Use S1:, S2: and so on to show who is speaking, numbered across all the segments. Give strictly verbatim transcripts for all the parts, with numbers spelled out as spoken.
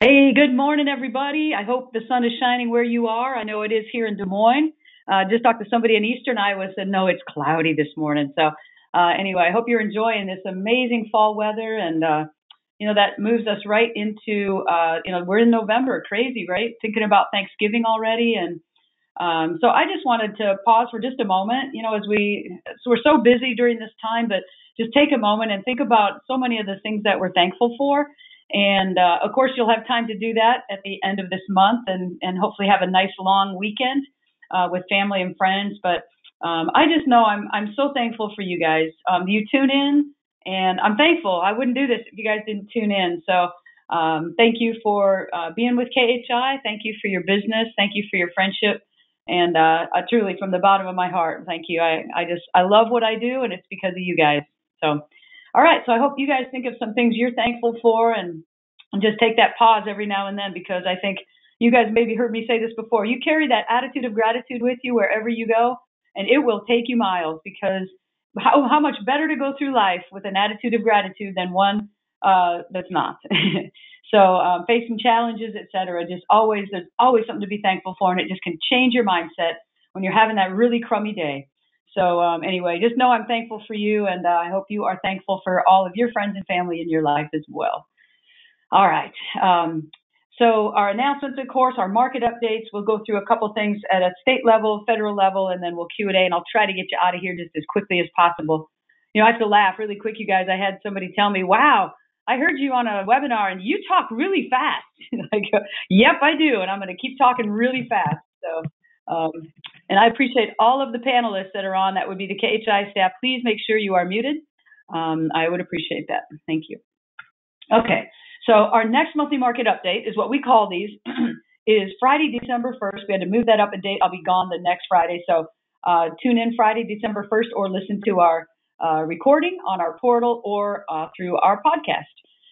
S1: Hey, good morning, everybody. I hope the sun is shining where you are. I know it is here in Des Moines. Uh, just talked to somebody in Eastern Iowa said, no, it's cloudy this morning. So, uh, anyway, I hope you're enjoying this amazing fall weather. And, uh, you know, that moves us right into, uh, you know, we're in November. Crazy, right? Thinking about Thanksgiving already. And um, so I just wanted to pause for just a moment, you know, as we, so we're so busy during this time, but just take a moment and think about so many of the things that we're thankful for. And uh, of course, you'll have time to do that at the end of this month and, and hopefully have a nice long weekend uh, with family and friends. But um, I just know I'm, I'm so thankful for you guys. Um, you tune in, and I'm thankful. I wouldn't do this if you guys didn't tune in. So um, thank you for uh, being with K H I. Thank you for your business. Thank you for your friendship. And uh, I truly, from the bottom of my heart, thank you. I, I just, I love what I do, and it's because of you guys. So, all right. So I hope you guys think of some things you're thankful for, and, and just take that pause every now and then, because I think you guys maybe heard me say this before. You carry that attitude of gratitude with you wherever you go, and it will take you miles, because how, how much better to go through life with an attitude of gratitude than one uh, that's not. So um, facing challenges, et cetera, just always, there's always something to be thankful for, and it just can change your mindset when you're having that really crummy day. So um, anyway, just know I'm thankful for you, and uh, I hope you are thankful for all of your friends and family in your life as well. All right. Um, so our announcements, of course, our market updates. We'll go through a couple things at a state level, federal level, and then we'll Q and A, and I'll try to get you out of here just as quickly as possible. You know, I have to laugh really quick, you guys. I had somebody tell me, wow, I heard you on a webinar and you talk really fast. I go, yep, I do. And I'm going to keep talking really fast. So, um, and I appreciate all of the panelists that are on. That would be the K H I staff. Please make sure you are muted. Um, I would appreciate that. Thank you. Okay. So our next monthly market update is what we call these, is Friday, December first. We had to move that up a date. I'll be gone the next Friday. So uh, tune in Friday, December first, or listen to our uh, recording on our portal or uh, through our podcast.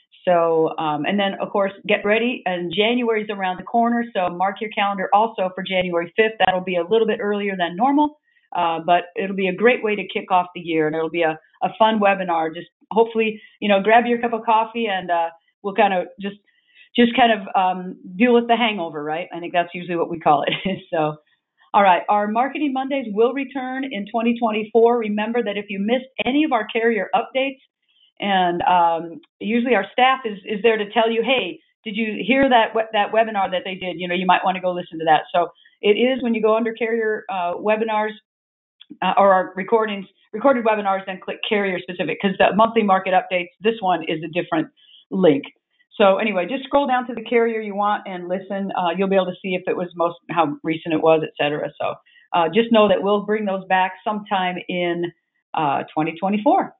S1: So, um, and then, of course, get ready. And January is around the corner. So mark your calendar also for January fifth. That'll be a little bit earlier than normal, uh, but it'll be a great way to kick off the year. And it'll be a, a fun webinar. Just hopefully, you know, grab your cup of coffee, and uh, we'll kind of just just kind of um, deal with the hangover, right? I think that's usually what we call it. So, all right, our Marketing Mondays will return in twenty twenty-four. Remember that if you missed any of our carrier updates, and um, usually our staff is, is there to tell you, hey, did you hear that that webinar that they did? You know, you might want to go listen to that. So it is when you go under carrier uh, webinars uh, or our recordings, recorded webinars, then click carrier specific, because the monthly market updates, this one is a different link. So anyway, just scroll down to the carrier you want and listen. Uh, you'll be able to see if it was most, how recent it was, et cetera. So uh, just know that we'll bring those back sometime in uh, twenty twenty-four.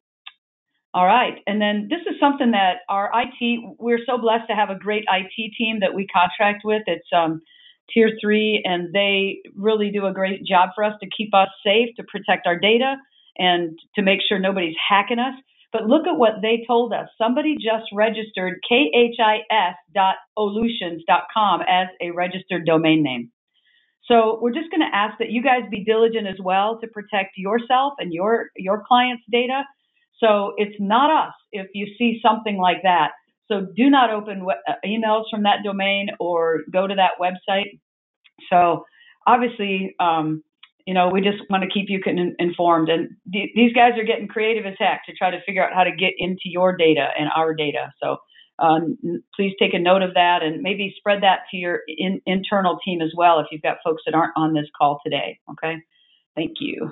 S1: All right. And then this is something that our I T, we're so blessed to have a great I T team that we contract with. It's um, tier three, and they really do a great job for us to keep us safe, to protect our data, and to make sure nobody's hacking us. But look at what they told us. Somebody just registered K H I S dot olutions dot com as a registered domain name. So we're just going to ask that you guys be diligent as well to protect yourself and your, your clients' data. So it's not us if you see something like that. So do not open emails from that domain or go to that website. So obviously, um, you know, we just want to keep you informed. And th- these guys are getting creative as heck to try to figure out how to get into your data and our data. So um, please take a note of that, and maybe spread that to your in- internal team as well if you've got folks that aren't on this call today. Okay. Thank you.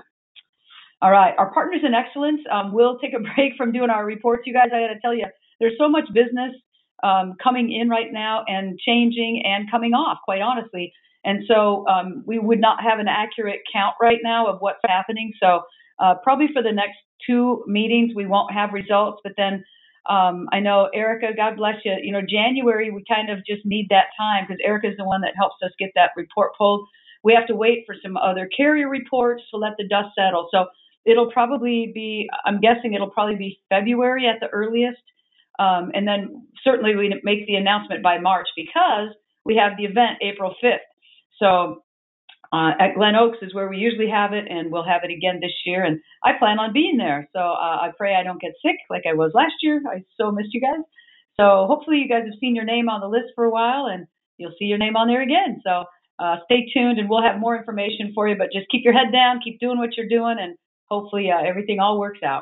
S1: All right, our Partners in Excellence, um, we'll take a break from doing our reports. You guys, I got to tell you, there's so much business um, coming in right now and changing and coming off, quite honestly. And so um, we would not have an accurate count right now of what's happening. So uh, probably for the next two meetings, we won't have results. But then um, I know Erica, God bless you, you know, January, we kind of just need that time, because Erica's the one that helps us get that report pulled. We have to wait for some other carrier reports to let the dust settle. So it'll probably be, I'm guessing it'll probably be February at the earliest. Um, and then certainly we make the announcement by March, because we have the event April fifth. So uh, at Glen Oaks is where we usually have it, and we'll have it again this year. And I plan on being there. So uh, I pray I don't get sick like I was last year. I so missed you guys. So hopefully you guys have seen your name on the list for a while, and you'll see your name on there again. So uh, stay tuned, and we'll have more information for you. But just keep your head down, keep doing what you're doing, and hopefully uh, everything all works out.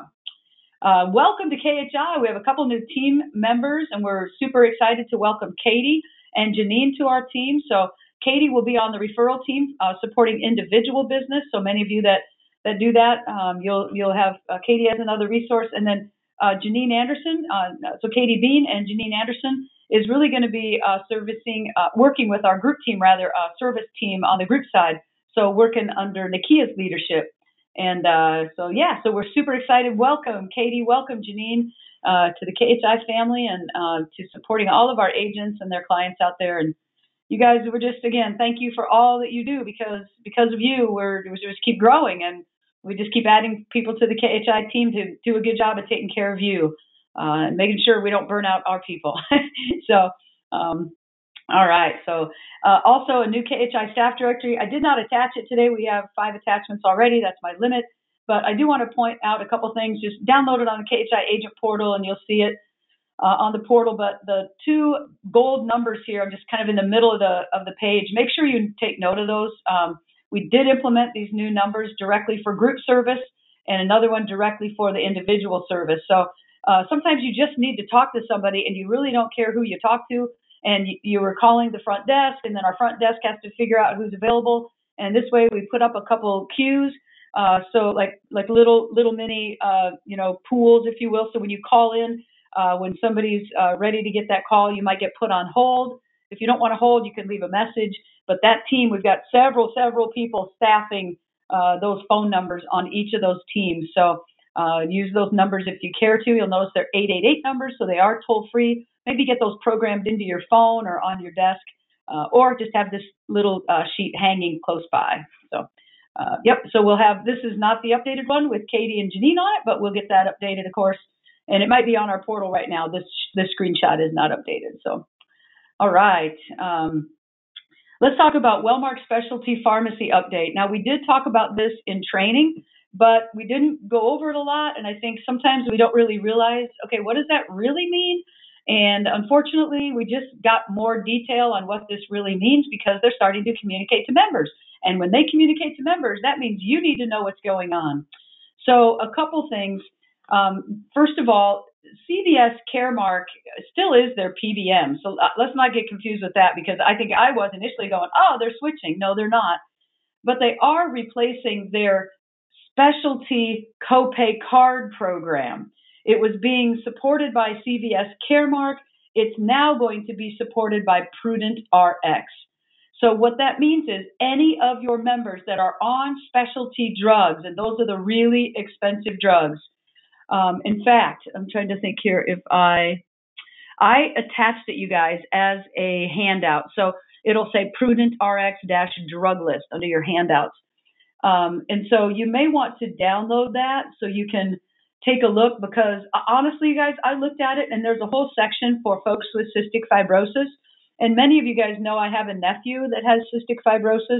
S1: Uh, welcome to K H I. We have a couple new team members, and we're super excited to welcome Katie and Janine to our team. So Katie will be on the referral team uh, supporting individual business. So many of you that, that do that, um, you'll you'll have uh, Katie as another resource. And then uh, Janine Anderson, uh, so Katie Bean and Janine Anderson is really going to be uh, servicing, uh, working with our group team, rather, uh, service team on the group side. So working under Nakia's leadership. And uh, so, yeah, so we're super excited. Welcome, Katie. Welcome, Janine, uh, to the K H I family and uh, to supporting all of our agents and their clients out there. And you guys, we're just, again, thank you for all that you do, because because of you, we're we just keep growing, and we just keep adding people to the K H I team to do a good job of taking care of you uh, and making sure we don't burn out our people. so, um, all right. So uh, also a new K H I staff directory. I did not attach it today. We have five attachments already. That's my limit. But I do want to point out a couple things. Just download it on the K H I agent portal, and you'll see it uh, on the portal. But the two gold numbers here, I'm just kind of in the middle of the of the page. Make sure you take note of those. Um, we did implement these new numbers directly for group service, and another one directly for the individual service. So uh, sometimes you just need to talk to somebody, and you really don't care who you talk to. And you were calling the front desk, and then our front desk has to figure out who's available. And this way, we put up a couple queues, uh, so like like little little mini uh, you know pools, if you will. So when you call in, uh, when somebody's uh, ready to get that call, you might get put on hold. If you don't want to hold, you can leave a message. But that team, we've got several several people staffing uh, those phone numbers on each of those teams. So uh, use those numbers if you care to. You'll notice they're eight eight eight numbers, so they are toll free. Maybe get those programmed into your phone or on your desk, uh, or just have this little uh, sheet hanging close by. So, uh, yep, so we'll have, this is not the updated one with Katie and Janine on it, but we'll get that updated, of course. And it might be on our portal right now. This this screenshot is not updated. So, all right. Um, let's talk about Wellmark Specialty Pharmacy update. Now, we did talk about this in training, but we didn't go over it a lot. And I think sometimes we don't really realize, okay, what does that really mean? And unfortunately, we just got more detail on what this really means because they're starting to communicate to members. And when they communicate to members, that means you need to know what's going on. So a couple things. Um, first of all, C V S Caremark still is their P B M. So let's not get confused with that, because I think I was initially going, oh, they're switching. No, they're not. But they are replacing their specialty copay card program. It was being supported by C V S Caremark. It's now going to be supported by Prudent R X. So what that means is any of your members that are on specialty drugs, and those are the really expensive drugs. Um, in fact, I'm trying to think here if I, I attached it, you guys, as a handout. So it'll say Prudent R X dash drug list under your handouts. Um, and so you may want to download that so you can take a look, because honestly, you guys, I looked at it and there's a whole section for folks with cystic fibrosis. And many of you guys know I have a nephew that has cystic fibrosis.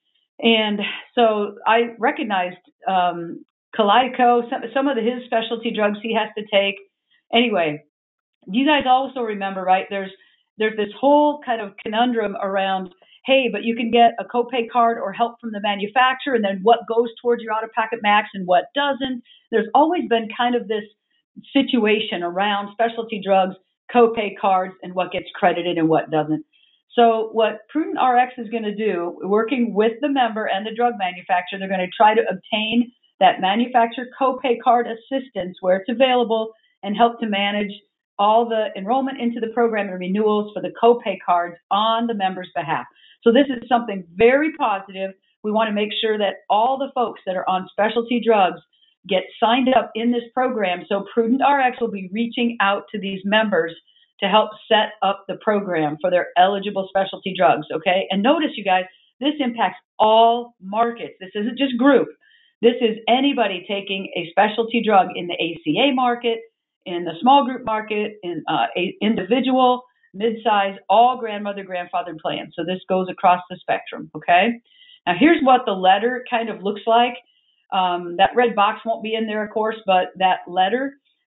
S1: And so I recognized um, Kalydeco, some, some of the, his specialty drugs he has to take. Anyway, you guys also remember, right, there's there's this whole kind of conundrum around, hey, but you can get a copay card or help from the manufacturer, and then what goes towards your out-of-pocket max and what doesn't. There's always been kind of this situation around specialty drugs, copay cards, and what gets credited and what doesn't. So what Prudent R X is going to do, working with the member and the drug manufacturer, they're going to try to obtain that manufacturer copay card assistance where it's available and help to manage all the enrollment into the program and renewals for the copay cards on the member's behalf. So this is something very positive. We want to make sure that all the folks that are on specialty drugs get signed up in this program. So Prudent R X will be reaching out to these members to help set up the program for their eligible specialty drugs, okay? And notice, you guys, this impacts all markets. This isn't just group. This is anybody taking a specialty drug in the A C A market, in the small group market, in uh, a individual, mid-size, all grandmother, grandfather plans. So this goes across the spectrum, okay? Now here's what the letter kind of looks like. Um, that red box won't be in there, of course, but that letter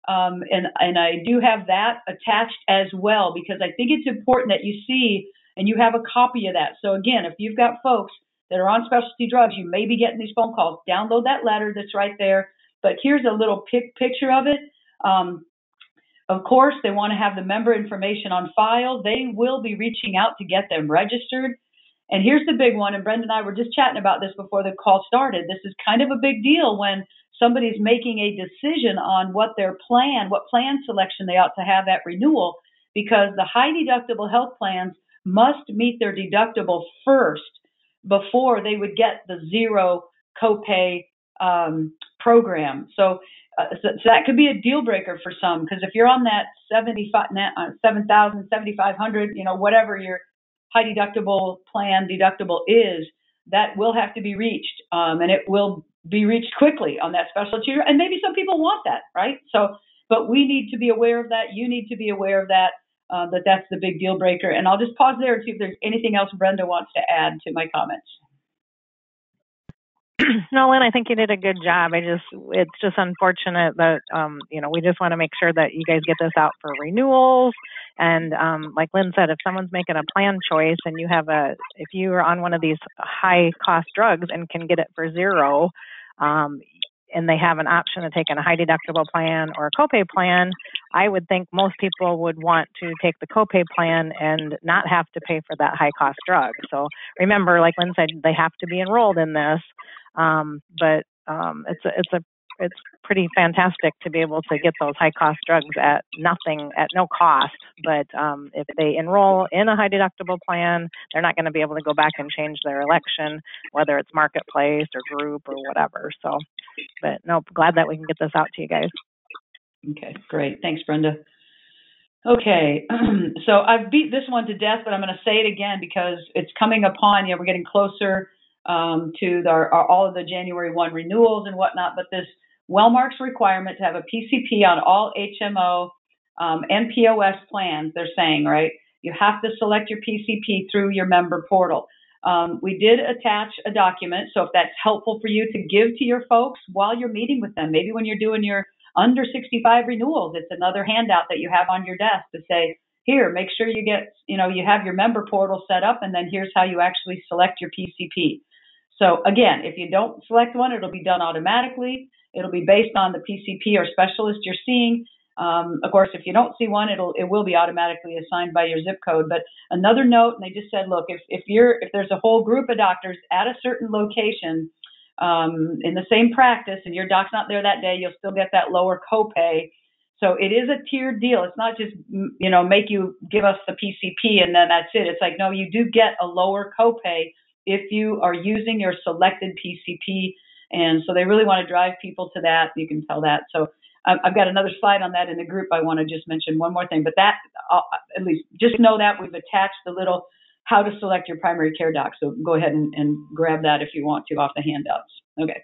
S1: Um, and, and I do have that attached as well, because I think it's important that you see and you have a copy of that. So again, if you've got folks that are on specialty drugs, you may be getting these phone calls. Download that letter that's right there. But here's a little pic- picture of it. Um, of course, they want to have the member information on file. They will be reaching out to get them registered. And here's the big one, and Brenda and I were just chatting about this before the call started. This is kind of a big deal when somebody's making a decision on what their plan, what plan selection they ought to have at renewal, because the high deductible health plans must meet their deductible first before they would get the zero copay um, program. So, uh, so, so that could be a deal breaker for some, because if you're on that seventy-five, uh, seven thousand, seventy-five hundred, you know, whatever your high deductible plan deductible is, that will have to be reached, um, and it will be reached quickly on that specialty. And maybe some people want that, right? So, but we need to be aware of that. You need to be aware of that, uh, that that's the big deal breaker. And I'll just pause there and see if there's anything else Brenda wants to add to my comments.
S2: No, Lynn, I think you did a good job. I just, it's just unfortunate that, um, you know, we just want to make sure that you guys get this out for renewals. And um, like Lynn said, if someone's making a plan choice and you have a, if you are on one of these high cost drugs and can get it for zero, um, and they have an option of taking a high deductible plan or a copay plan, I would think most people would want to take the copay plan and not have to pay for that high cost drug. So remember, like Lynn said, they have to be enrolled in this. Um, but um, it's a, it's a it's pretty fantastic to be able to get those high cost drugs at nothing, at no cost. But um, if they enroll in a high deductible plan, they're not going to be able to go back and change their election, whether it's marketplace or group or whatever. So, but no, glad that we can get this out to you guys.
S1: Okay, great. Thanks, Brenda. Okay, so I've beat this one to death, but I'm going to say it again because it's coming upon you. We're getting closer um, to our, our, all of the January first renewals and whatnot, but this Wellmark's requirement to have a P C P on all H M O um, and P O S plans, they're saying, right? You have to select your P C P through your member portal. Um, we did attach a document, so if that's helpful for you to give to your folks while you're meeting with them, maybe when you're doing your under sixty-five renewals, it's another handout that you have on your desk to say, here, make sure you get, you know, you have your member portal set up, and then here's how you actually select your P C P. So again, if you don't select one, it'll be done automatically. It'll be based on the P C P or specialist you're seeing. Um, of course, if you don't see one, it'll it will be automatically assigned by your zip code. But another note, and they just said, look, if if you're if there's a whole group of doctors at a certain location um, in the same practice, and your doc's not there that day, you'll still get that lower copay. So it is a tiered deal. It's not just, you know, make you give us the P C P and then that's it. It's like, no, you do get a lower copay if you are using your selected P C P. And so they really want to drive people to that. You can tell that. So I've got another slide on that in the group. I want to just mention one more thing, but that uh, at least just know that we've attached the little how to select your primary care doc. So go ahead and, and grab that if you want to off the handouts. Okay.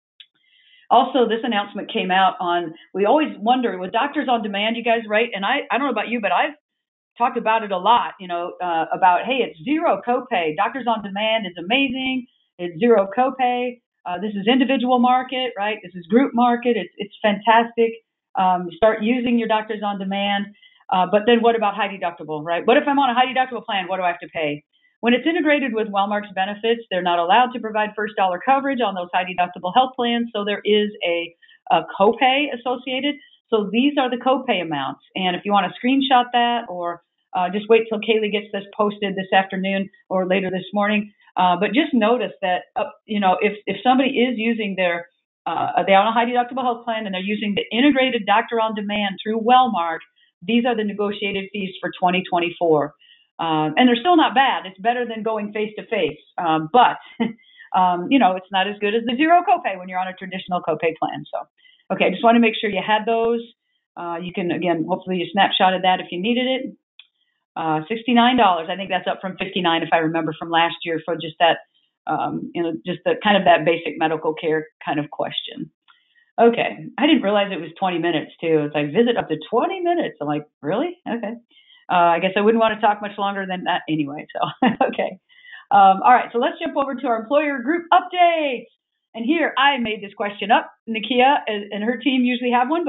S1: Also, this announcement came out on, we always wonder with Doctors on Demand, you guys, right? And I, I don't know about you, but I've talked about it a lot, you know, uh, about, hey, it's zero copay. Doctors on Demand is amazing. It's zero copay. Uh, this is individual market, right? This is group market. It's it's fantastic. Um, start using your Doctors on Demand. Uh, but then what about high deductible, right? What if I'm on a high deductible plan? What do I have to pay? When it's integrated with Wellmark's benefits, they're not allowed to provide first dollar coverage on those high deductible health plans. So there is a, a copay associated. So these are the copay amounts. And if you want to screenshot that or uh, just wait till Kaylee gets this posted this afternoon or later this morning. Uh, but just notice that, uh, you know, if, if somebody is using their, uh, they're on a high deductible health plan and they're using the integrated Doctor on Demand through Wellmark, these are the negotiated fees for twenty twenty-four. Um, and they're still not bad. It's better than going face to face. Um, but, um, you know, it's not as good as the zero copay when you're on a traditional copay plan. So, okay, just want to make sure you had those. Uh, you can, again, hopefully you snapshotted that if you needed it. Uh, sixty-nine dollars. I think that's up from fifty-nine dollars if I remember from last year for just that, um, you know, just the kind of that basic medical care kind of question. Okay. I didn't realize it was twenty minutes too. It's like visit up to twenty minutes. I'm like, really? Okay. Uh, I guess I wouldn't want to talk much longer than that anyway. So, okay. Um, all right. So let's jump over to our employer group updates. And here I made this question up. Nakia and, and her team usually have one, but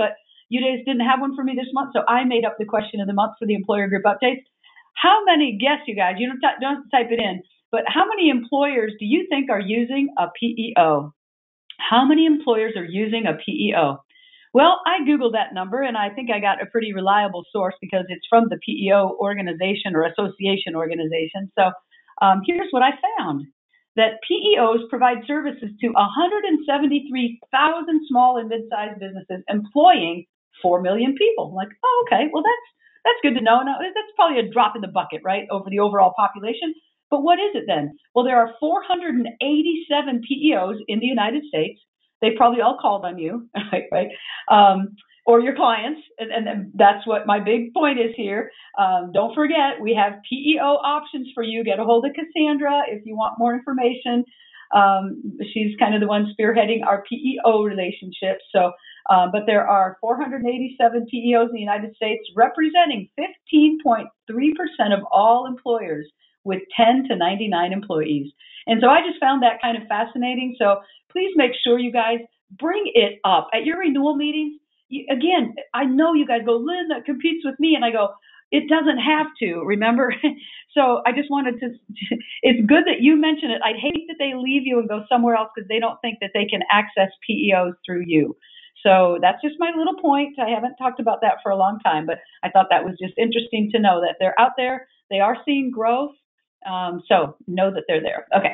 S1: you guys didn't have one for me this month, so I made up the question of the month for the employer group updates. How many, guess you guys, you don't, t- don't type it in, but how many employers do you think are using a P E O? How many employers are using a P E O? Well, I Googled that number, and I think I got a pretty reliable source because it's from the P E O organization or association organization. So um, here's what I found, that P E Os provide services to one hundred seventy-three thousand small and mid-sized businesses employing four million people. I'm like, oh, okay, well, that's that's good to know. Now, that's probably a drop in the bucket, right, over the overall population. But what is it then? Well, there are four hundred eighty-seven P E Os in the United States. They probably all called on you, right? right? Um, or your clients, and, and that's what my big point is here. Um, don't forget, we have P E O options for you. Get a hold of Cassandra if you want more information. Um, she's kind of the one spearheading our P E O relationship. So, uh, but there are four hundred eighty-seven P E Os in the United States, representing fifteen point three percent of all employers with ten to ninety-nine employees. And so I just found that kind of fascinating. So please make sure you guys bring it up at your renewal meetings. You, again, I know you guys go, Lynn, that competes with me. And I go, it doesn't have to, remember? So I just wanted to, it's good that you mention it. I'd hate that they leave you and go somewhere else because they don't think that they can access P E Os through you. So that's just my little point. I haven't talked about that for a long time, but I thought that was just interesting to know that they're out there. They are seeing growth. Um, so know that they're there. Okay.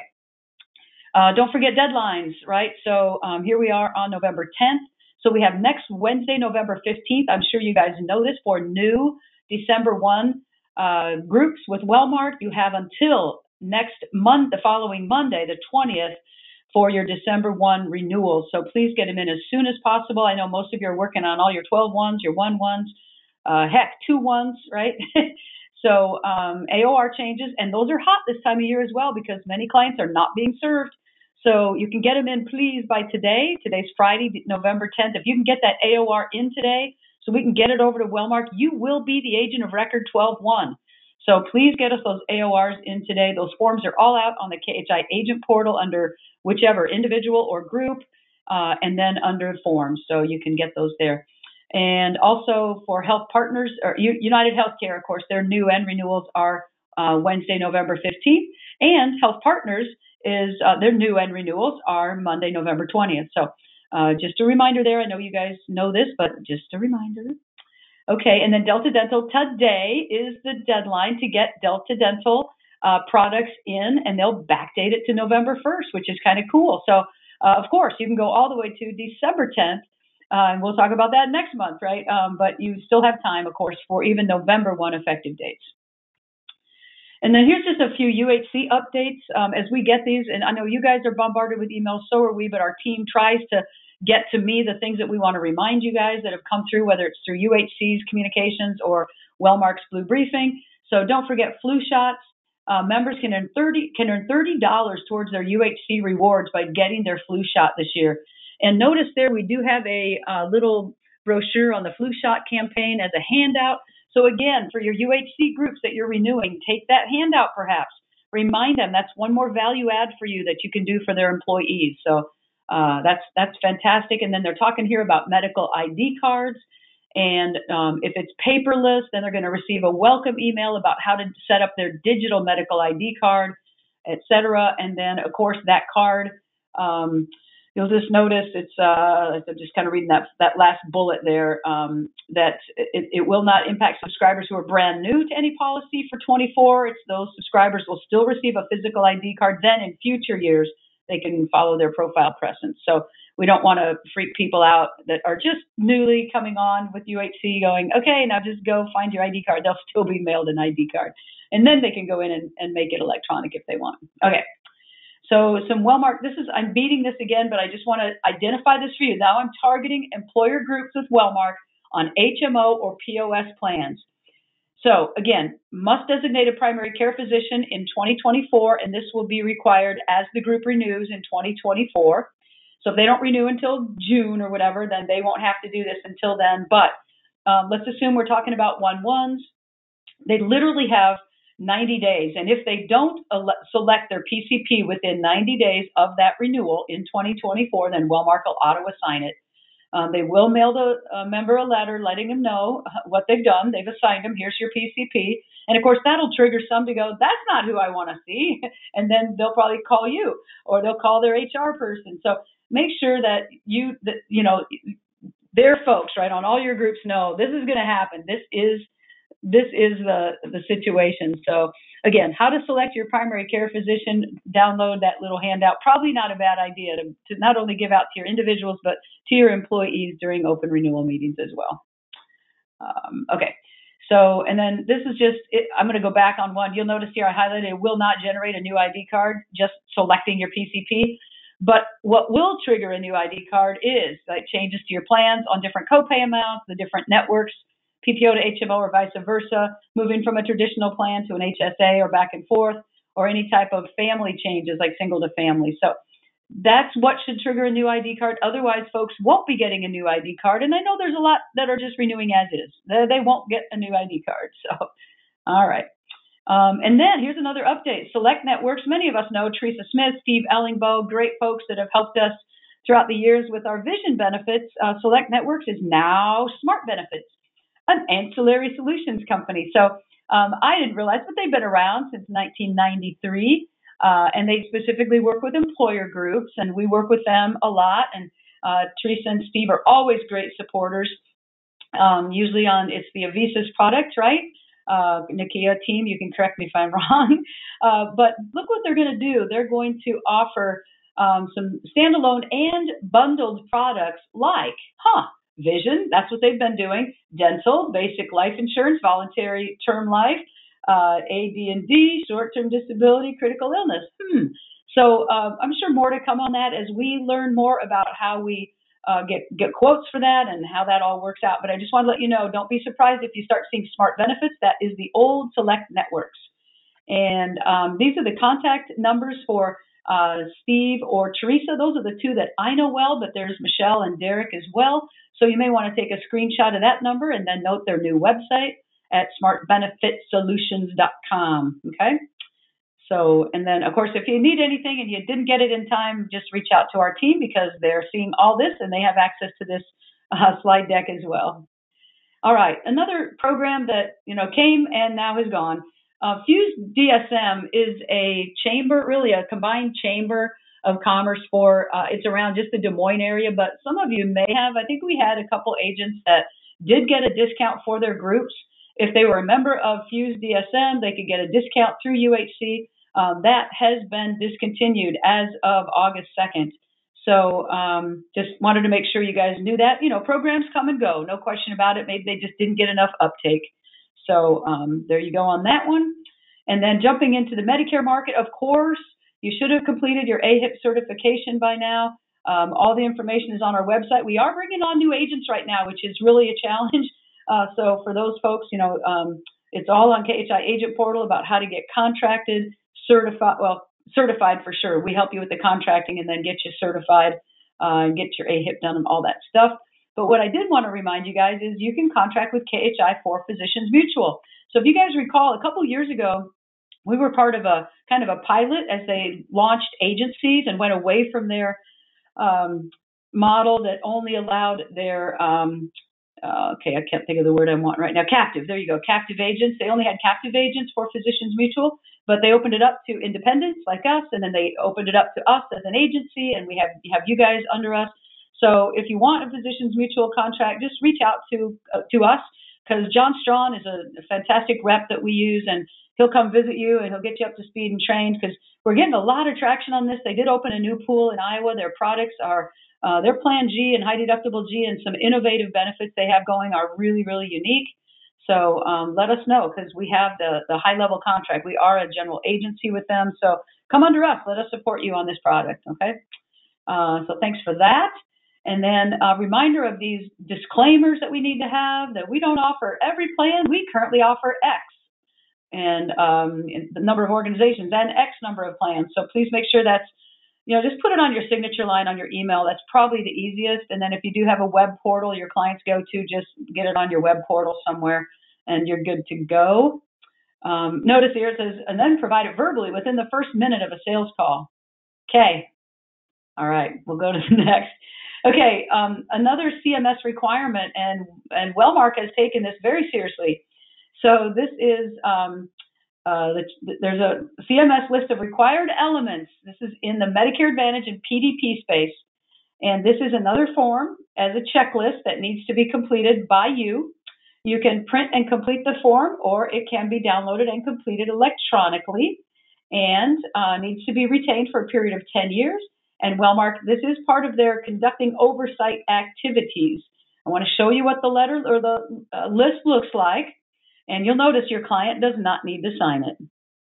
S1: Uh, don't forget deadlines, right? So um, here we are on November tenth. So we have next Wednesday, November fifteenth. I'm sure you guys know this, for new December first uh, groups with Wellmark. You have until next month, the following Monday, the twentieth, for your December first renewals. So please get them in as soon as possible. I know most of you are working on all your twelve ones, your one ones, uh, heck, two ones, right? So um, A O R changes, and those are hot this time of year as well because many clients are not being served. So you can get them in, please, by today. Today's Friday, November tenth. If you can get that A O R in today so we can get it over to Wellmark, you will be the agent of record twelve one. So please get us those A O Rs in today. Those forms are all out on the K H I agent portal under whichever individual or group, uh, and then under forms. So you can get those there. And also for Health Partners, or United Healthcare, of course, their new and renewals are uh, Wednesday, November fifteenth. And Health Partners is uh, their new and renewals are Monday, November twentieth. So uh, just a reminder there. I know you guys know this, but just a reminder. Okay, and then Delta Dental, today is the deadline to get Delta Dental uh, products in, and they'll backdate it to November first, which is kind of cool. So, uh, of course, you can go all the way to December tenth. Uh, and we'll talk about that next month, right? Um, but you still have time, of course, for even November first effective dates. And then here's just a few U H C updates um, as we get these. And I know you guys are bombarded with emails, so are we, but our team tries to get to me the things that we want to remind you guys that have come through, whether it's through U H C's communications or Wellmark's Blue Briefing. So don't forget flu shots. Uh, members can earn thirty can earn thirty dollars towards their U H C rewards by getting their flu shot this year. And notice there we do have a uh, little brochure on the flu shot campaign as a handout. So again, for your U H C groups that you're renewing, take that handout perhaps. Remind them that's one more value add for you that you can do for their employees. So uh, that's that's fantastic. And then they're talking here about medical I D cards. And um, if it's paperless, then they're going to receive a welcome email about how to set up their digital medical I D card, et cetera. And then, of course, that card, um, you'll just notice it's, uh, I'm just kind of reading that that last bullet there, um, that it, it will not impact subscribers who are brand new to any policy for twenty-four. It's those subscribers will still receive a physical I D card. Then in future years, they can follow their profile presence. So we don't want to freak people out that are just newly coming on with U H C going, okay, now just go find your I D card. They'll still be mailed an I D card. And then they can go in and, and make it electronic if they want. Okay. So some Wellmark, this is, I'm beating this again, but I just want to identify this for you. Now I'm targeting employer groups with Wellmark on H M O or P O S plans. So again, must designate a primary care physician in twenty twenty-four, and this will be required as the group renews in twenty twenty-four. So if they don't renew until June or whatever, then they won't have to do this until then. But um, let's assume we're talking about one ones. They literally have ninety days. And if they don't ele- select their P C P within ninety days of that renewal in twenty twenty-four, then Wellmark will auto-assign it. Um, they will mail the uh, member a letter letting them know what they've done. They've assigned them. Here's your P C P. And of course, that'll trigger some to go, that's not who I want to see. And then they'll probably call you, or they'll call their H R person. So make sure that you, that, you know, their folks, right, on all your groups know this is going to happen. This is this is the the situation. So again, how to select your primary care physician, download that little handout. Probably not a bad idea to, to not only give out to your individuals, but to your employees during open renewal meetings as well. Um, okay. So, and then this is just, it, I'm going to go back on one. You'll notice here I highlighted it will not generate a new I D card, just selecting your P C P. But what will trigger a new I D card is like changes to your plans on different copay amounts, the different networks, P P O to H M O or vice versa, moving from a traditional plan to an H S A or back and forth, or any type of family changes like single to family. So that's what should trigger a new I D card. Otherwise, folks won't be getting a new I D card. And I know there's a lot that are just renewing as is. They won't get a new I D card. So, all right. Um, and then here's another update. Select Networks. Many of us know Teresa Smith, Steve Ellingbo, great folks that have helped us throughout the years with our vision benefits. Uh, Select Networks is now Smart Benefits, an ancillary solutions company. So um, I didn't realize, but they've been around since nineteen ninety-three. Uh, and they specifically work with employer groups, and we work with them a lot. And uh, Teresa and Steve are always great supporters. Um, usually on, it's the Avisa's product, right? Uh, Nakia team, you can correct me if I'm wrong. Uh, but look what they're going to do. They're going to offer um, some standalone and bundled products like, huh, vision, that's what they've been doing, dental, basic life insurance, voluntary term life, Uh, A D and D, short-term disability, critical illness. Hmm. So uh, I'm sure more to come on that as we learn more about how we uh, get get quotes for that and how that all works out. But I just want to let you know, don't be surprised if you start seeing Smart Benefits. That is the old Select Networks. And um, these are the contact numbers for uh, Steve or Teresa. Those are the two that I know well, but there's Michelle and Derek as well. So you may want to take a screenshot of that number and then note their new website at smart benefit solutions dot com. Okay. So, and then of course, if you need anything and you didn't get it in time, just reach out to our team because they're seeing all this and they have access to this uh, slide deck as well. All right. Another program that, you know, came and now is gone. Uh, Fuse D S M is a chamber, really a combined chamber of commerce for, uh, it's around just the Des Moines area, but some of you may have, I think we had a couple agents that did get a discount for their groups. If they were a member of Fuse D S M, they could get a discount through U H C. Um, that has been discontinued as of August second. So um, just wanted to make sure you guys knew that. You know, programs come and go, no question about it. Maybe they just didn't get enough uptake. So um, there you go on that one. And then jumping into the Medicare market, of course, you should have completed your A H I P certification by now. Um, all the information is on our website. We are bringing on new agents right now, which is really a challenge. Uh, so for those folks, you know, um, it's all on K H I Agent Portal about how to get contracted, certified, well, certified for sure. We help you with the contracting and then get you certified uh, and get your A H I P done and all that stuff. But what I did want to remind you guys is you can contract with K H I for Physicians Mutual. So if you guys recall, a couple years ago, we were part of a kind of a pilot as they launched agencies and went away from their um, model that only allowed their um, Uh, okay, I can't think of the word I want right now. Captive. There you go. Captive agents. They only had captive agents for Physicians Mutual, but they opened it up to independents like us, and then they opened it up to us as an agency, and we have have you guys under us. So if you want a Physicians Mutual contract, just reach out to uh, to us because John Strawn is a, a fantastic rep that we use, and he'll come visit you and he'll get you up to speed and trained because we're getting a lot of traction on this. They did open a new pool in Iowa. Their products are Uh, their Plan G and high deductible G and some innovative benefits they have going are really, really unique. So um, let us know because we have the, the high level contract. We are a general agency with them. So come under us. Let us support you on this product. Okay. Uh, so thanks for that. And then a reminder of these disclaimers that we need to have that we don't offer every plan. We currently offer X and um, the number of organizations and X number of plans. So please make sure that's, you know, just put it on your signature line on your email. That's probably the easiest. And then if you do have a web portal your clients go to, just get it on your web portal somewhere and you're good to go. Um, notice here it says, and then provide it verbally within the first minute of a sales call. Okay. All right. We'll go to the next. Okay, um, another C M S requirement, and and Wellmark has taken this very seriously. So this is um, uh, the, there's a C M S list of required elements. This is in the Medicare Advantage and P D P space, and this is another form as a checklist that needs to be completed by you. You can print and complete the form, or it can be downloaded and completed electronically, and uh, needs to be retained for a period of ten years. And Wellmark, this is part of their conducting oversight activities. I want to show you what the letter or the uh, list looks like, and you'll notice your client does not need to sign it.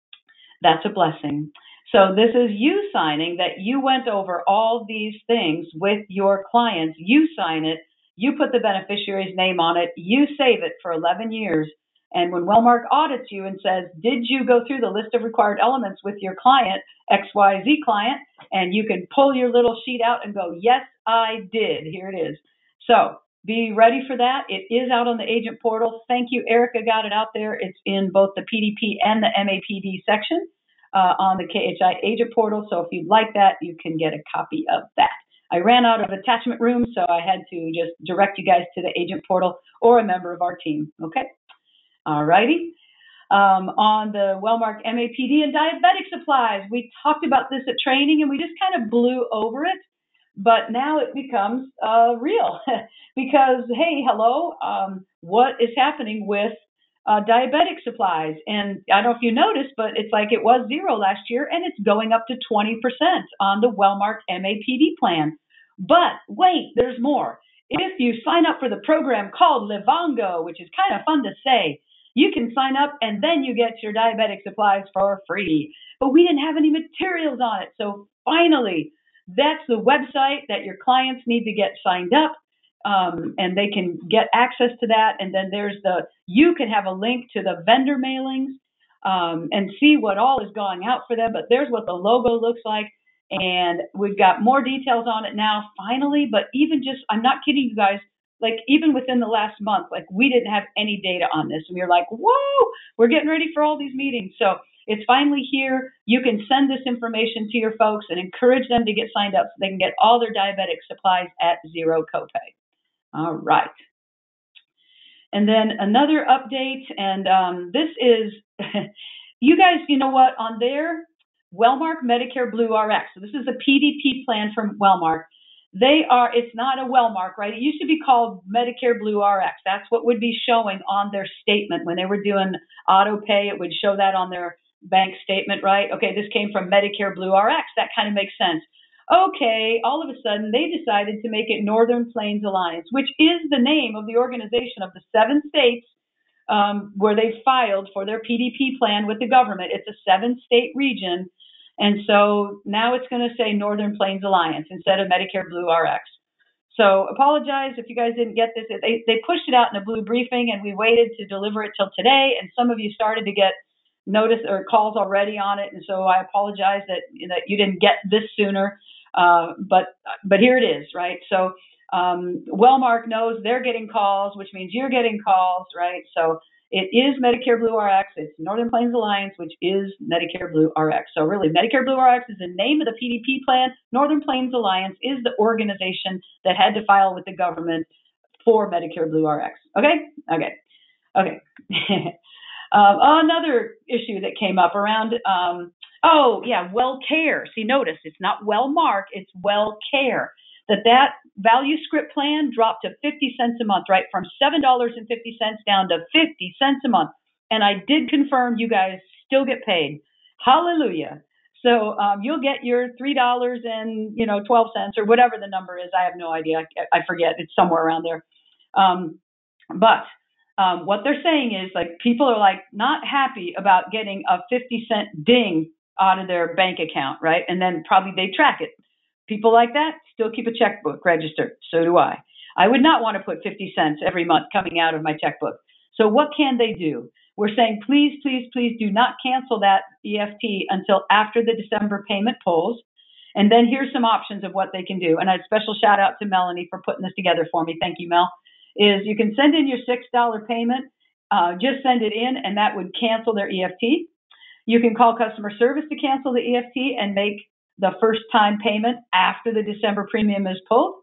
S1: That's a blessing. So this is you signing that you went over all these things with your clients. You sign it. You put the beneficiary's name on it. You save it for eleven years. And when Wellmark audits you and says, did you go through the list of required elements with your client, X Y Z client, and you can pull your little sheet out and go, yes, I did. Here it is. So be ready for that. It is out on the agent portal. Thank you. Erica got it out there. It's in both the P D P and the M A P D section uh, on the K H I agent portal. So if you'd like that, you can get a copy of that. I ran out of attachment room, so I had to just direct you guys to the agent portal or a member of our team. Okay. All righty. Um, on the Wellmark M A P D and diabetic supplies, we talked about this at training and we just kind of blew over it, but now it becomes uh, real because, hey, hello, um, what is happening with uh, diabetic supplies? And I don't know if you noticed, but it's like it was zero last year and it's going up to twenty percent on the Wellmark M A P D plan. But wait, there's more. If you sign up for the program called Livongo, which is kind of fun to say, you can sign up and then you get your diabetic supplies for free. But we didn't have any materials on it. So finally, that's the website that your clients need to get signed up, um, and they can get access to that. And then there's the, you can have a link to the vendor mailings um, and see what all is going out for them. But there's what the logo looks like. And we've got more details on it now, finally. But even just, I'm not kidding you guys, like even within the last month, like we didn't have any data on this. And we were like, whoa, we're getting ready for all these meetings. So it's finally here. You can send this information to your folks and encourage them to get signed up so they can get all their diabetic supplies at zero copay. All right. And then another update, and um, this is, you guys, you know what, on their Wellmark Medicare Blue R X, so this is a P D P plan from Wellmark. They are, it's not a Wellmark, right? It used to be called Medicare Blue R X. That's what would be showing on their statement. When they were doing auto pay, it would show that on their bank statement, right? Okay, this came from Medicare Blue R X. That kind of makes sense. Okay, all of a sudden they decided to make it Northern Plains Alliance, which is the name of the organization of the seven states um, where they filed for their P D P plan with the government. It's a seven-state region. And so now it's going to say Northern Plains Alliance instead of Medicare Blue R X. So apologize if you guys didn't get this. They, they pushed it out in a blue briefing, and we waited to deliver it till today. And some of you started to get notice or calls already on it. And so I apologize that, that you didn't get this sooner. Uh, but but here it is, right? So um, Wellmark knows they're getting calls, which means you're getting calls, right? So it is Medicare Blue R X. It's Northern Plains Alliance, which is Medicare Blue R X. So really, Medicare Blue R X is the name of the P D P plan. Northern Plains Alliance is the organization that had to file with the government for Medicare Blue R X. Okay? Okay. Okay. um, another issue that came up around, um, oh, yeah, WellCare. See, notice, it's not Wellmark, it's WellCare. That that value script plan dropped to fifty cents a month, right? From seven dollars and fifty cents down to fifty cents a month. And I did confirm you guys still get paid. Hallelujah. So um, you'll get your three dollars and, you know, twelve cents or whatever the number is. I have no idea. I, I forget. It's somewhere around there. Um, but um, what they're saying is, like, people are like not happy about getting a fifty cent ding out of their bank account, right? And then probably they track it. People like that still keep a checkbook registered. So do I. I would not want to put fifty cents every month coming out of my checkbook. So what can they do? We're saying, please, please, please do not cancel that E F T until after the December payment pulls. And then here's some options of what they can do. And a special shout out to Melanie for putting this together for me. Thank you, Mel. Is you can send in your six dollar payment. Uh, just send it in, and that would cancel their E F T. You can call customer service to cancel the E F T and make the first time payment after the December premium is pulled.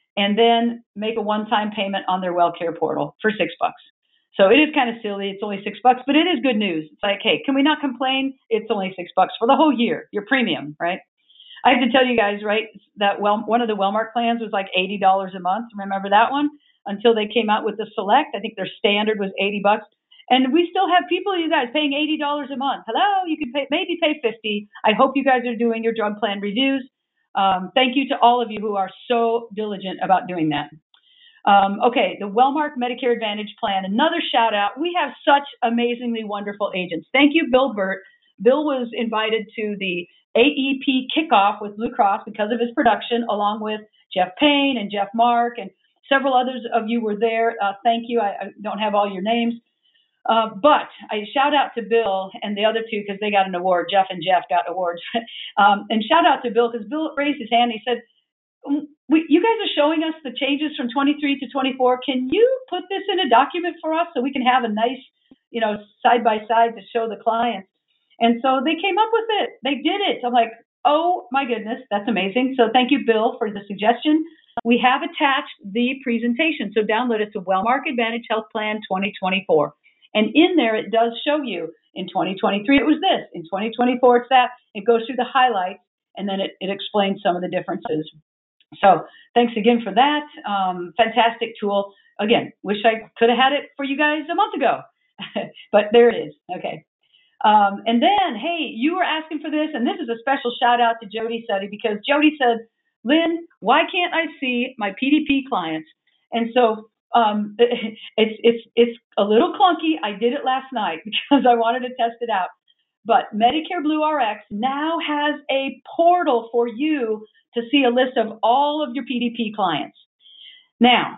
S1: and then make a one-time payment on their WellCare portal for six bucks. So it is kind of silly. It's only six bucks, but it is good news. It's like, hey, can we not complain? It's only six bucks for the whole year, your premium, right? I have to tell you guys, right, that well, one of the Wellmark plans was like eighty dollars a month. Remember that one? Until they came out with the Select. I think their standard was eighty bucks. And we still have people, you guys, paying eighty dollars a month. Hello, you can pay, maybe pay fifty dollars. I hope you guys are doing your drug plan reviews. Um, thank you to all of you who are so diligent about doing that. Um, okay, the Wellmark Medicare Advantage plan, another shout out. We have such amazingly wonderful agents. Thank you, Bill Burt. Bill was invited to the A E P kickoff with Blue Cross because of his production, along with Jeff Payne and Jeff Mark, and several others of you were there. Uh, thank you. I, I don't have all your names. Uh, but I shout out to Bill and the other two because they got an award. Jeff and Jeff got awards. um, and shout out to Bill because Bill raised his hand. He said, we, you guys are showing us the changes from twenty-three to twenty-four. Can you put this in a document for us so we can have a nice, you know, side by side to show the clients? And so they came up with it. They did it. I'm like, oh my goodness, that's amazing. So thank you, Bill, for the suggestion. We have attached the presentation. So download it to Wellmark Advantage Health Plan twenty twenty-four. And in there, it does show you in twenty twenty-three, it was this. In twenty twenty-four, it's that. It goes through the highlights, and then it, it explains some of the differences. So thanks again for that. Um, fantastic tool. Again, wish I could have had it for you guys a month ago, but there it is. Okay. Um, and then, hey, you were asking for this, and this is a special shout out to Jody Suddy because Jody said, Lynn, why can't I see my P D P clients? And so um, it's it's it's a little clunky. I did it last night because I wanted to test it out. But Medicare Blue R X now has a portal for you to see a list of all of your P D P clients. Now,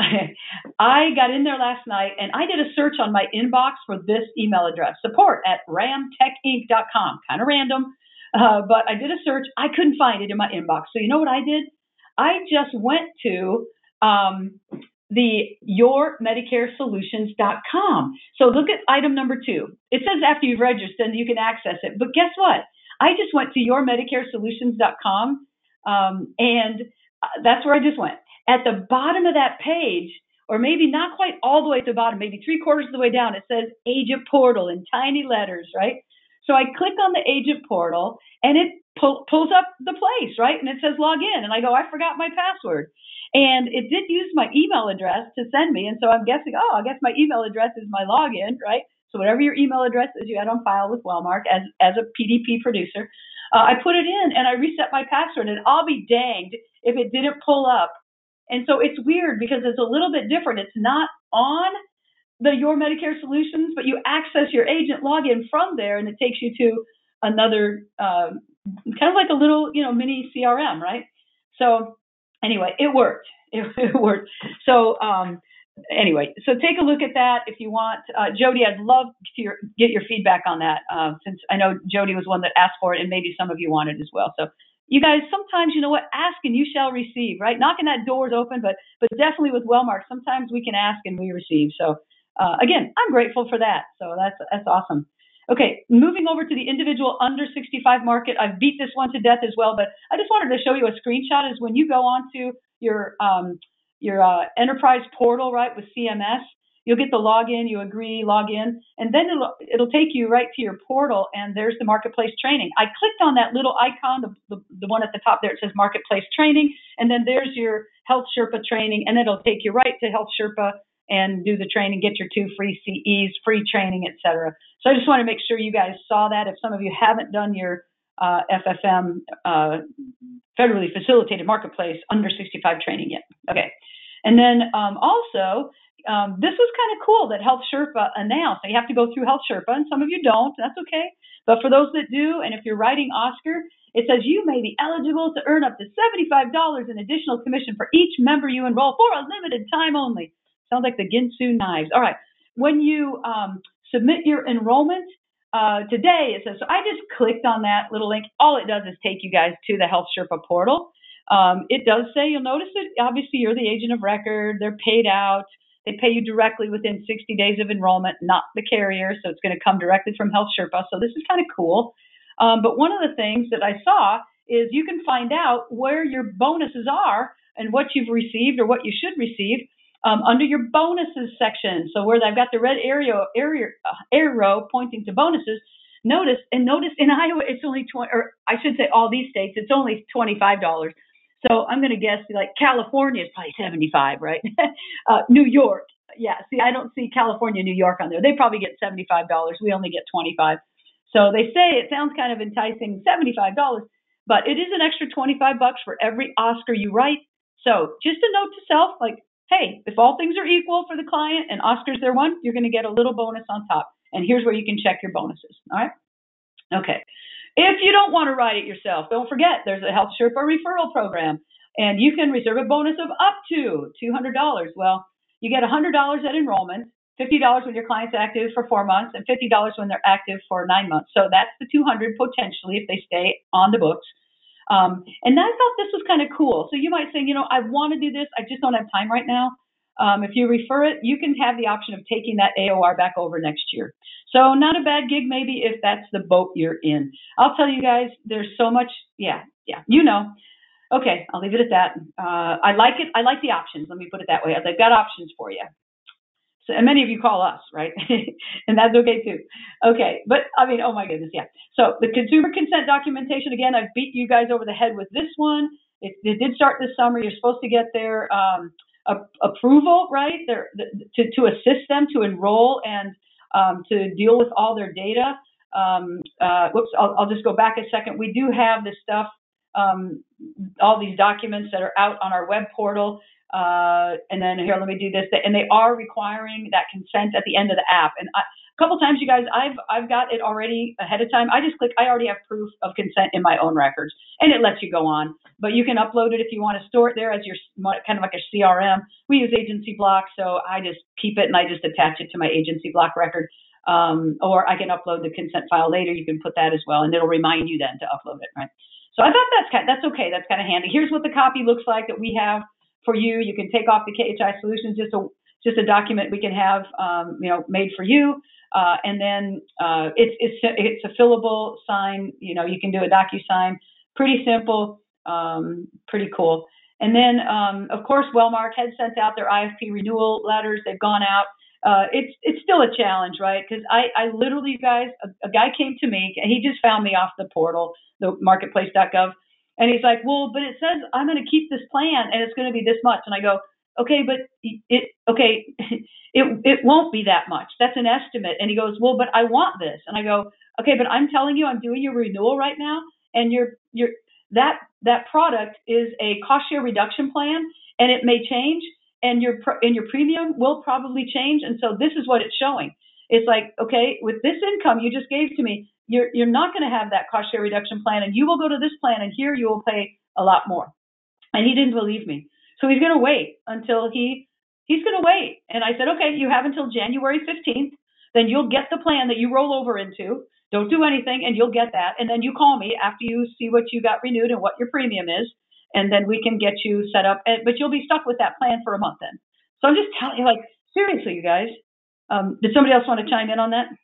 S1: I got in there last night and I did a search on my inbox for this email address, support at ramtech inc dot com. Kind of random, uh, but I did a search. I couldn't find it in my inbox. So you know what I did? I just went to um, the your medicare solutions dot com. So look at item number two. It says after you've registered, you can access it. But guess what? I just went to your medicare solutions dot com, um, and that's where I just went. At the bottom of that page, or maybe not quite all the way to the bottom, maybe three quarters of the way down, it says Agent Portal in tiny letters, right? So I click on the Agent Portal, and it pull, pulls up the place, right? And it says log in, and I go, I forgot my password. And it did use my email address to send me, and so I'm guessing, oh, I guess my email address is my login, right? So whatever your email address is you had on file with Wellmark as, as a P D P producer, uh, I put it in, and I reset my password, and I'll be danged if it didn't pull up. And so it's weird because it's a little bit different. It's not on the Your Medicare Solutions, but you access your agent login from there, and it takes you to another uh, kind of like a little, you know, mini C R M, right? So anyway, it worked. It, it worked. So um, anyway, so take a look at that if you want. Uh, Jody, I'd love to your, get your feedback on that uh, since I know Jody was one that asked for it, and maybe some of you wanted as well. So. You guys, sometimes, you know what, ask and you shall receive, right? Knocking that door is open, but but definitely with Wellmark, sometimes we can ask and we receive. So, uh, again, I'm grateful for that. So that's that's awesome. Okay, moving over to the individual under sixty-five market. I've beat this one to death as well, but I just wanted to show you a screenshot is when you go onto your, um, your uh, enterprise portal, right, with C M S, you'll get the login, you agree, log in, and then it'll, it'll take you right to your portal, and there's the Marketplace Training. I clicked on that little icon, the, the, the one at the top there, it says Marketplace Training, and then there's your Health Sherpa training, and then it'll take you right to Health Sherpa and do the training, get your two free C Es, free training, et cetera. So I just want to make sure you guys saw that. If some of you haven't done your uh, F F M, uh, federally facilitated marketplace under sixty-five training yet. Okay. And then um, also, Um, this was kind of cool that Health Sherpa announced. You have to go through Health Sherpa, and some of you don't. That's okay. But for those that do, and if you're writing Oscar, it says you may be eligible to earn up to seventy-five dollars in additional commission for each member you enroll for a limited time only. Sounds like the Ginsu knives. All right. When you um, submit your enrollment uh, today, it says, so I just clicked on that little link. All it does is take you guys to the Health Sherpa portal. Um, it does say, you'll notice it, obviously you're the agent of record. They're paid out. They pay you directly within sixty days of enrollment, not the carrier, so it's going to come directly from Health Sherpa. So this is kind of cool. Um, but one of the things that I saw is you can find out where your bonuses are and what you've received or what you should receive um, under your bonuses section. So where I've got the red arrow, arrow, arrow pointing to bonuses, notice, and notice in Iowa, it's only twenty, or I should say all these states, it's only twenty-five dollars. So I'm going to guess like California is probably seventy-five, right? uh, New York. Yeah. See, I don't see California, New York on there. They probably get seventy-five dollars. We only get twenty-five. So they say it sounds kind of enticing, seventy-five dollars, but it is an extra twenty-five bucks for every Oscar you write. So just a note to self, like, hey, if all things are equal for the client and Oscar's their one, you're going to get a little bonus on top. And here's where you can check your bonuses. All right. Okay. If you don't want to write it yourself, don't forget there's a Health Sherpa referral program, and you can reserve a bonus of up to two hundred dollars. Well, you get one hundred dollars at enrollment, fifty dollars when your client's active for four months, and fifty dollars when they're active for nine months. So that's the two hundred dollars potentially if they stay on the books. Um, and I thought this was kind of cool. So you might say, you know, I want to do this. I just don't have time right now. Um, if you refer it, you can have the option of taking that A O R back over next year. So not a bad gig maybe if that's the boat you're in. I'll tell you guys, there's so much. Yeah, yeah, you know. Okay, I'll leave it at that. Uh, I like it. I like the options. Let me put it that way. They've got options for you. So, and many of you call us, right? And that's okay too. Okay, but I mean, oh my goodness, yeah. So the consumer consent documentation, again, I've beat you guys over the head with this one. It, it did start this summer. You're supposed to get their um, a, approval, right? Their, the, to, to assist them to enroll and um, to deal with all their data. Um, uh, whoops, I'll, I'll just go back a second. We do have this stuff, um, all these documents that are out on our web portal. Uh, and then here, let me do this. And they are requiring that consent at the end of the app. And I, a couple times, you guys, I've I've got it already ahead of time. I just click, I already have proof of consent in my own records, and it lets you go on. But you can upload it if you want to store it there as your kind of like a C R M. We use Agency Block, so I just keep it and I just attach it to my Agency Block record. Um, or I can upload the consent file later. You can put that as well, and it'll remind you then to upload it, right? So I thought that's kind, that's okay. That's kind of handy. Here's what the copy looks like that we have for you. You can take off the K H I Solutions, just a just a document we can have, um, you know, made for you. Uh, and then uh, it's it's it's a fillable sign. You know, you can do a DocuSign. Pretty simple, um, pretty cool. And then, um, of course, Wellmark had sent out their I F P renewal letters. They've gone out. Uh, it's it's still a challenge, right? Because I, I literally, you guys, a, a guy came to me. He just found me off the portal, the marketplace dot gov. And he's like, well, but it says I'm going to keep this plan and it's going to be this much. And I go, okay, but it, okay, it it won't be that much. That's an estimate. And he goes, well, but I want this. And I go, okay, but I'm telling you, I'm doing your renewal right now, and your your that that product is a cost share reduction plan, and it may change, and your and your premium will probably change. And so this is what it's showing. It's like, okay, with this income you just gave to me, you're you're not going to have that cost share reduction plan, and you will go to this plan, and here you will pay a lot more. And he didn't believe me, so he's going to wait until he he's going to wait. And I said, okay, you have until January fifteenth, then you'll get the plan that you roll over into. Don't do anything, and you'll get that. And then you call me after you see what you got renewed and what your premium is, and then we can get you set up. But you'll be stuck with that plan for a month then. So I'm just telling you, like, seriously, you guys. Um, did somebody else want to chime in on that?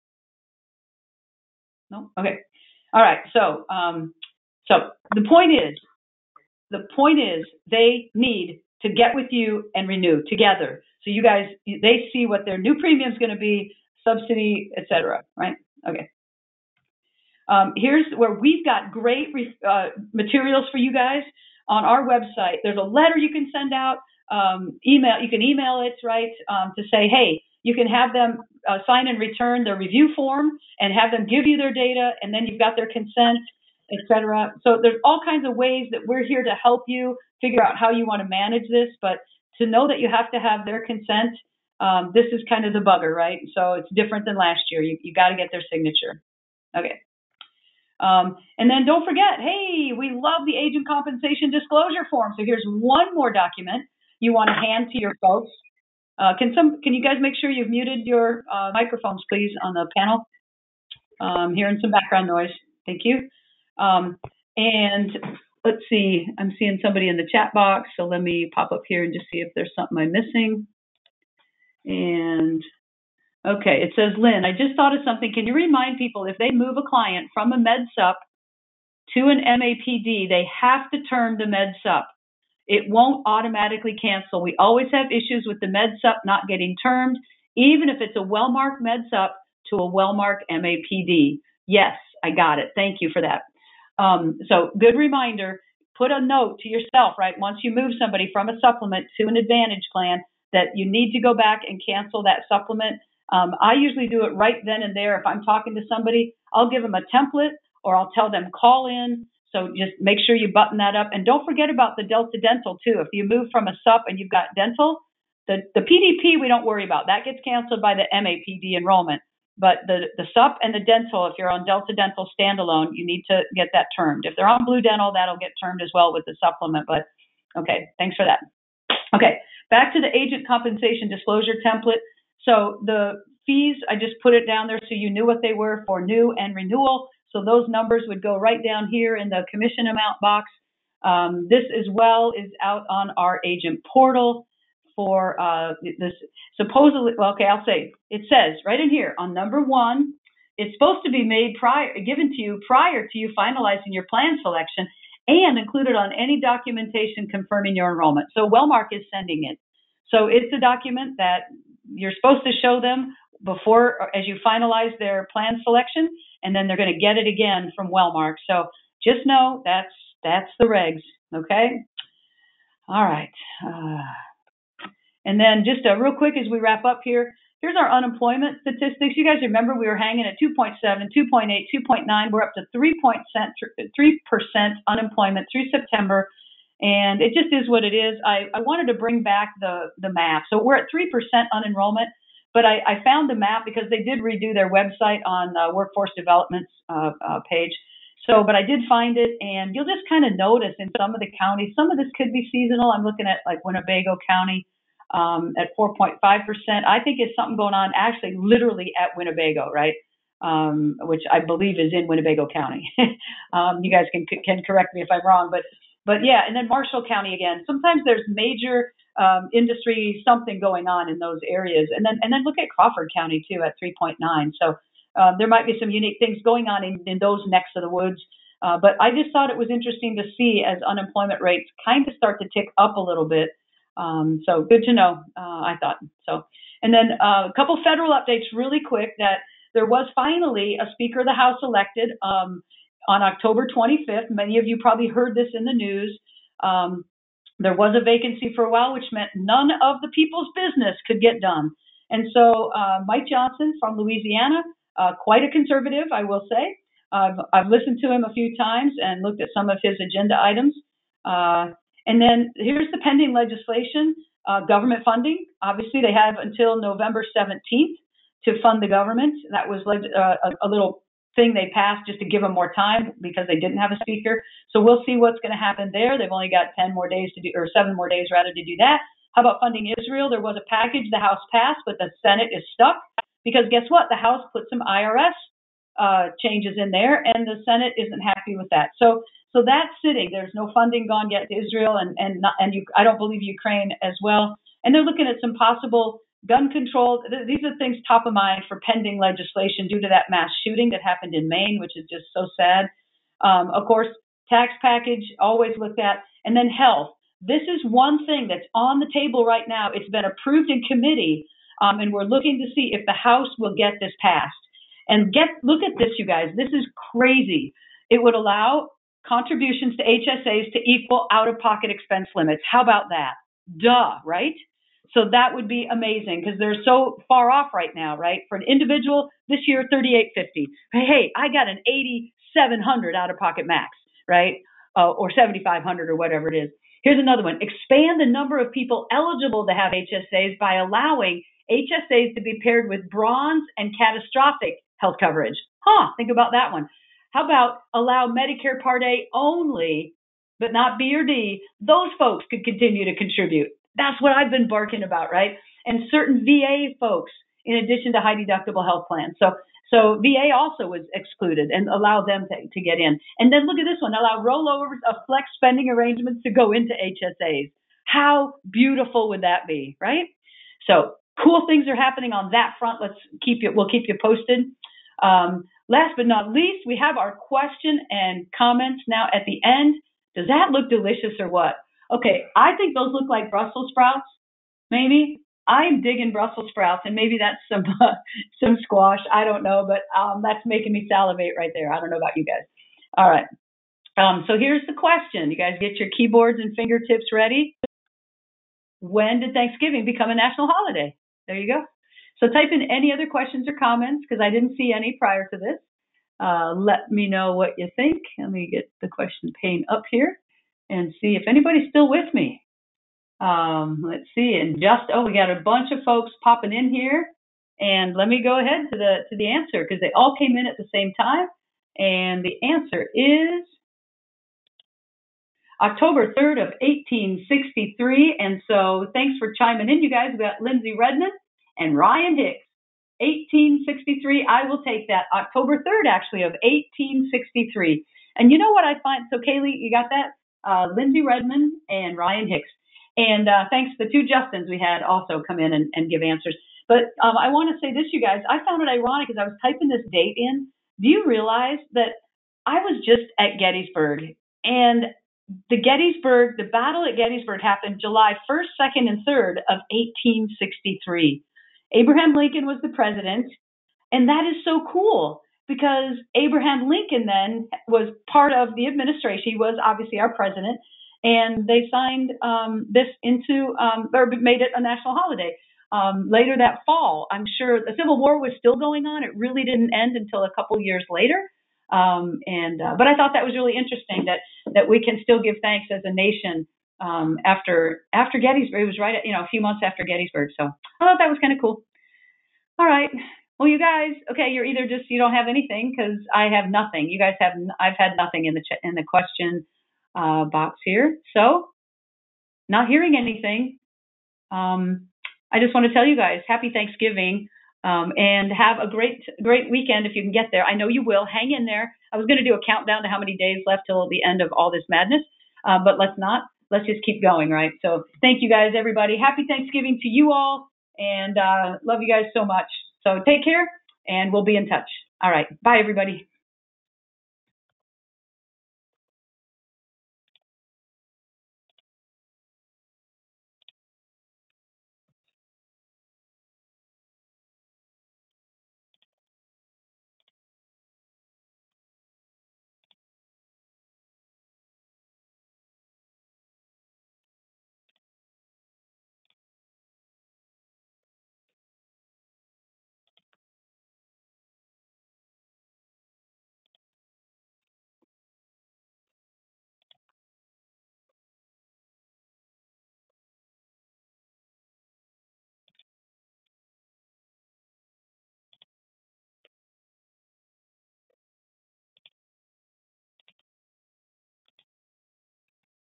S1: No? Okay. All right. So, um, so the point is, the point is they need to get with you and renew together. So you guys, they see what their new premium is going to be, subsidy, et cetera, right? Okay. Um, here's where we've got great uh, materials for you guys on our website. There's a letter you can send out, um, email, you can email it, right, um, to say, hey, you can have them uh, sign and return their review form and have them give you their data, and then you've got their consent, et cetera. So there's all kinds of ways that we're here to help you figure out how you want to manage this, but to know that you have to have their consent, um, this is kind of the bugger, right? So it's different than last year. You, you got to get their signature. Okay. Um, and then don't forget, hey, we love the agent compensation disclosure form. So here's one more document you want to hand to your folks. Uh, can some, can you guys make sure you've muted your uh, microphones, please, on the panel? Um, hearing some background noise. Thank you. Um, and let's see, I'm seeing somebody in the chat box, so let me pop up here and just see if there's something I'm missing. And okay, it says, Lynn, I just thought of something. Can you remind people if they move a client from a MedSup to an M A P D, they have to term the MedSup. it won't automatically cancel. We always have issues with the MedSup not getting termed, even if it's a Wellmark MedSup to a Wellmark M A P D. Yes, I got it. Thank you for that. Um, so good reminder, put a note to yourself, right? Once you move somebody from a supplement to an Advantage plan, that you need to go back and cancel that supplement. Um, I usually do it right then and there. If I'm talking to somebody, I'll give them a template or I'll tell them call in. So just make sure you button that up. And don't forget about the Delta Dental too. If you move from a sup and you've got dental, the, the P D P we don't worry about. That gets canceled by the M A P D enrollment. But the, the sup and the dental, if you're on Delta Dental standalone, you need to get that termed. If they're on Blue Dental, that'll get termed as well with the supplement. But okay, thanks for that. Okay, back to the agent compensation disclosure template. So the fees, I just put it down there so you knew what they were for new and renewal. So those numbers would go right down here in the commission amount box. Um, this as well is out on our agent portal for uh, this supposedly, well, okay, I'll say, it says right in here on number one, it's supposed to be made prior, given to you prior to you finalizing your plan selection and included on any documentation confirming your enrollment. So Wellmark is sending it. So it's a document that you're supposed to show them before, as you finalize their plan selection, and then they're going to get it again from Wellmark. So just know that's that's the regs, okay? All right. Uh, and then just uh, real quick as we wrap up here, here's our unemployment statistics. You guys remember we were hanging at two point seven, two point eight, two point nine. We're up to three percent unemployment through September. And it just is what it is. I, I wanted to bring back the, the map. So we're at three percent unenrollment, but I, I found the map because they did redo their website on uh, Workforce Development's uh, uh, page. So, but I did find it, and you'll just kind of notice in some of the counties, some of this could be seasonal. I'm looking at like Winnebago County um, at four point five percent. I think it's something going on actually literally at Winnebago, right? Um, which I believe is in Winnebago County. um, you guys can can correct me if I'm wrong, but But yeah, and then Marshall County again. Sometimes there's major um, industry something going on in those areas, and then and then look at Crawford County too at three point nine. So um, there might be some unique things going on in, in those necks of the woods. Uh, but I just thought it was interesting to see as unemployment rates kind of start to tick up a little bit. Um, so good to know. Uh, I thought so. And then uh, a couple federal updates really quick. That there was finally a Speaker of the House elected. Um, On October twenty-fifth, many of you probably heard this in the news. Um, there was a vacancy for a while, which meant none of the people's business could get done. And so uh, Mike Johnson from Louisiana, uh, quite a conservative, I will say. I've, I've listened to him a few times and looked at some of his agenda items. Uh, and then here's the pending legislation, uh, government funding. Obviously, they have until November seventeenth to fund the government. That was uh, a, a little thing they passed just to give them more time because they didn't have a speaker. So we'll see what's going to happen there. They've only got ten more days to do, or seven more days rather to do that. How about funding Israel? There was a package the House passed, but the Senate is stuck because guess what? The House put some I R S uh, changes in there, and the Senate isn't happy with that. So, so that's sitting. There's no funding gone yet to Israel, and and not, and you, I don't believe Ukraine as well. And they're looking at some possible gun control. These are things top of mind for pending legislation due to that mass shooting that happened in Maine, which is just so sad. Um, of course, tax package always looked at, and then health. This is one thing that's on the table right now. It's been approved in committee, um, and we're looking to see if the House will get this passed. And get look at this, you guys. This is crazy. It would allow contributions to H S As to equal out-of-pocket expense limits. How about that? Duh, right? So that would be amazing because they're so far off right now, right? For an individual, this year, thirty-eight fifty. Hey, I got an eighty-seven hundred out-of-pocket max, right? Uh, or seventy-five hundred or whatever it is. Here's another one. Expand the number of people eligible to have H S As by allowing H S As to be paired with bronze and catastrophic health coverage. Huh, think about that one. How about allow Medicare Part A only, but not B or D? Those folks could continue to contribute. That's what I've been barking about, right? And certain V A folks, in addition to high deductible health plans. So so V A also was excluded and allow them to, to get in. And then look at this one, allow rollovers of flex spending arrangements to go into H S As. How beautiful would that be, right? So cool things are happening on that front. Let's keep you, we'll keep you posted. Um, last but not least, we have our question and comments now at the end. Does that look delicious or what? Okay, I think those look like Brussels sprouts, maybe. I'm digging Brussels sprouts, and maybe that's some uh, some squash. I don't know, but um, that's making me salivate right there. I don't know about you guys. All right. Um, so here's the question. You guys get your keyboards and fingertips ready. When did Thanksgiving become a national holiday? There you go. So type in any other questions or comments because I didn't see any prior to this. Uh, let me know what you think. Let me get the question pane up here and see if anybody's still with me. Um, let's see. And just, oh, we got a bunch of folks popping in here. And let me go ahead to the to the answer because they all came in at the same time. And the answer is October third of eighteen sixty-three. And so thanks for chiming in, you guys. We got Lindsay Redmond and Ryan Hicks. eighteen sixty-three. I will take that. October third, actually, of eighteen sixty-three. And you know what I find? So, Kaylee, you got that? Uh, Lindsay Redmond and Ryan Hicks. And uh, thanks to the two Justins we had also come in and, and give answers. But um, I want to say this, you guys. I found it ironic as I was typing this date in. Do you realize that I was just at Gettysburg? And the Gettysburg, the battle at Gettysburg happened July first, second, and third of eighteen sixty-three. Abraham Lincoln was the president, and that is so cool because Abraham Lincoln then was part of the administration. He was obviously our president, and they signed um, this into, um, or made it a national holiday. Um, later that fall, I'm sure the Civil War was still going on. It really didn't end until a couple years later. Um, and uh, but I thought that was really interesting that that we can still give thanks as a nation um, after after Gettysburg. It was right at, you know, a few months after Gettysburg. So I thought that was kind of cool. All right. Well, you guys, okay, you're either just you don't have anything because I have nothing. You guys have I've had nothing in the ch- in the question uh, box here. So not hearing anything. Um, I just want to tell you guys happy Thanksgiving. Um, and have a great, great weekend if you can get there. I know you will. Hang in there. I was going to do a countdown to how many days left till the end of all this madness, uh, but let's not. Let's just keep going, right? So thank you guys, everybody. Happy Thanksgiving to you all, and uh, love you guys so much. So take care, and we'll be in touch. All right. Bye, everybody.